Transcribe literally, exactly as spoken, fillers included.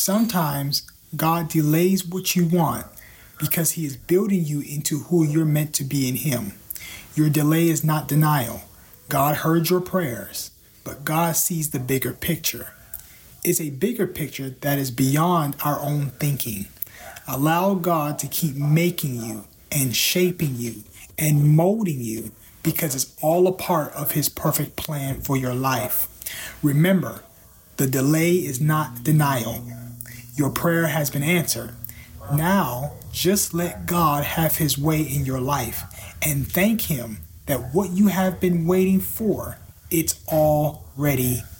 Sometimes God delays what you want because he is building you into who you're meant to be in him. Your delay is not denial. God heard your prayers, but God sees the bigger picture. It's a bigger picture that is beyond our own thinking. Allow God to keep making you and shaping you and molding you because it's all a part of his perfect plan for your life. Remember, the delay is not denial. Your prayer has been answered. Now, just let God have his way in your life and thank him that what you have been waiting for, it's already